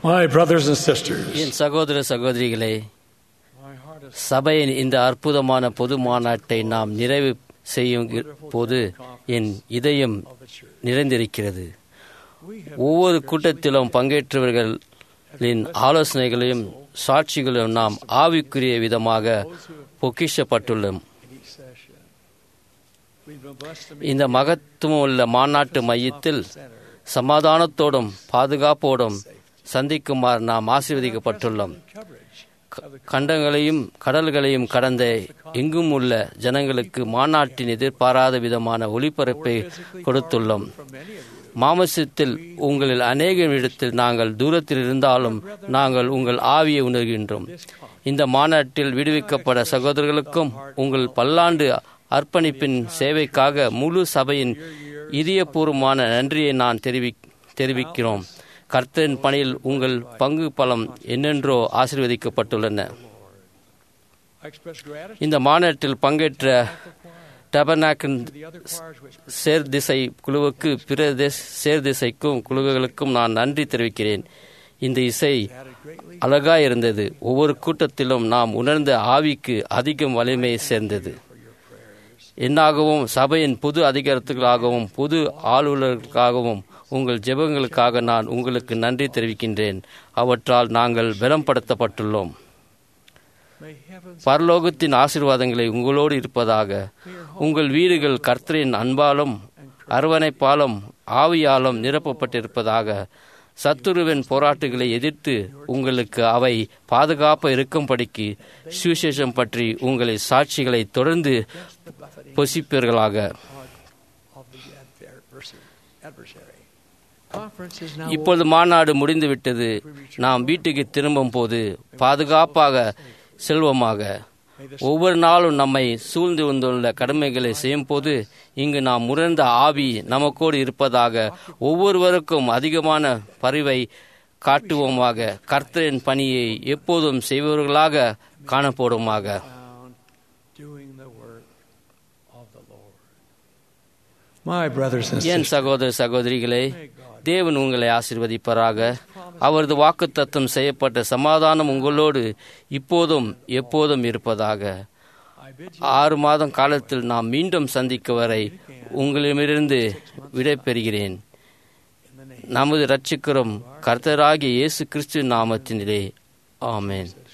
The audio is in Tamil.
My brothers and sisters, என் சகோதர சகோதரிகளே, my heart is சபையின் இந்த அற்புதமான பொது மாநாட்டை நாம் நிறைவு செய்யும் போது என் இதயம் of the church. நிறைந்திருக்கிறது. We have ஒவ்வொரு கூட்டத்திலும் பங்கேற்றவர்களின் ஆலோசனைகளையும் சாட்சிகளையும் நாம் ஆவிக்குரிய விதமாக பொக்கிஷப்பட்டுள்ளோம். in each session. We've been blessed to இந்த மகத்துவமுள்ள மாநாட்டு மையத்தில் சமாதானத்தோடும் பாதுகாப்போடும் சந்திக்குமாறு நாம் ஆசீர்வதிக்கப்பட்டுள்ளோம். coverage of the கண்டங்களையும் கடல்களையும் கடந்த எங்கும் உள்ள ஜனங்களுக்கு மாநாட்டின் எதிர்பாராத விதமான ஒளிபரப்பை கொடுத்துள்ளோம். from many of you. மாமசத்தில் உங்களில் அநேக இடத்தில் நாங்கள் தூரத்தில் இருந்தாலும் நாங்கள் உங்கள் ஆவியை உணர்கின்றோம். இந்த மாநாட்டில் விடுவிக்கப்பட சகோதரர்களுக்கும் உங்கள் பல்லாண்டு அர்ப்பணிப்பின் சேவைக்காக முழு சபையின் இதயபூர்வமான நன்றியை நான் தெரிவிக்கிறோம். கர்த்தரின் பணியில் உங்கள் பங்கு பலம் என்னென்றோ ஆசீர்வதிக்கப்பட்டுள்ளன. I express gratitude இந்த மாநாட்டில் பங்கேற்ற டபர்நாக்கின் to the other choirs which சேர்திசை குழுவுக்கு பிற சேர்திசைக்கும் குழுக்களுக்கும் நான் நன்றி தெரிவிக்கிறேன். இந்த இசை added greatly அழகாய் இருந்தது. ஒவ்வொரு கூட்டத்திலும் நாம் உணர்ந்த ஆவிக்கு அதிகம் வலிமை சேர்ந்தது. என்னாகவும் சபையின் பொது அதிகாரத்துக்காகவும் பொது ஆளுநர்களுக்காகவும் உங்கள் ஜெபங்களுக்காக நான் உங்களுக்கு நன்றி தெரிவிக்கின்றேன். அவற்றால் நாங்கள் பலப்படுத்தப்பட்டுள்ளோம். may heaven's பரலோகத்தின் ஆசீர்வாதங்களை உங்களோடு இருப்பதாக. உங்கள் வீடுகள் கர்த்தரின் அன்பாலும் அரவணைப்பாலும் ஆவியாலும் நிரப்பப்பட்டிருப்பதாக. சத்துருவின் போராட்டங்களை எதிர்த்து உங்களுக்கு அவை பாதுகாப்பாக இருக்கும்படிக்கு சுவிசேஷம் பற்றி உங்களை சாட்சிகளை தொடர்ந்து பொசிப்பீர்களாக. of the adversary. Conference is now இப்பொழுது மாநாடு முடிந்துவிட்டது. நாம் வீட்டுக்கு திரும்பும் போது பாதுகாப்பாக செல்வமாக. ஒவ்வொரு நாளும் நம்மை சூழ்ந்து வந்துள்ள கடமைகளை செய்யும் போது இங்கு நாம் உணர்ந்த ஆவி நமக்கோடு இருப்பதாக. ஒவ்வொருவருக்கும் அதிகமான பரிவை காட்டுவோமாக. கர்த்தரின் பணியை எப்போதும் செய்பவர்களாக காணப்படுவோமாக. found doing the work of the Lord. My brothers and N sisters, சகோதர சகோதரிகளே, தேவன் உங்களை ஆசீர்வதிப்பாராக. அவரது வாக்குத்தத்தம் செய்யப்பட்ட சமாதானம் உங்களோடு இப்போதும் எப்போதும் இருப்பதாக. I bid you 6 மாதம் காலத்தில் நாம் மீண்டும் சந்திக்கும் வரை உங்களிடமிருந்து விடைபெறுகிறேன். நமது இரட்சகரும் கர்த்தராகிய இயேசு கிறிஸ்து நாமத்தினிலே ஆமென்.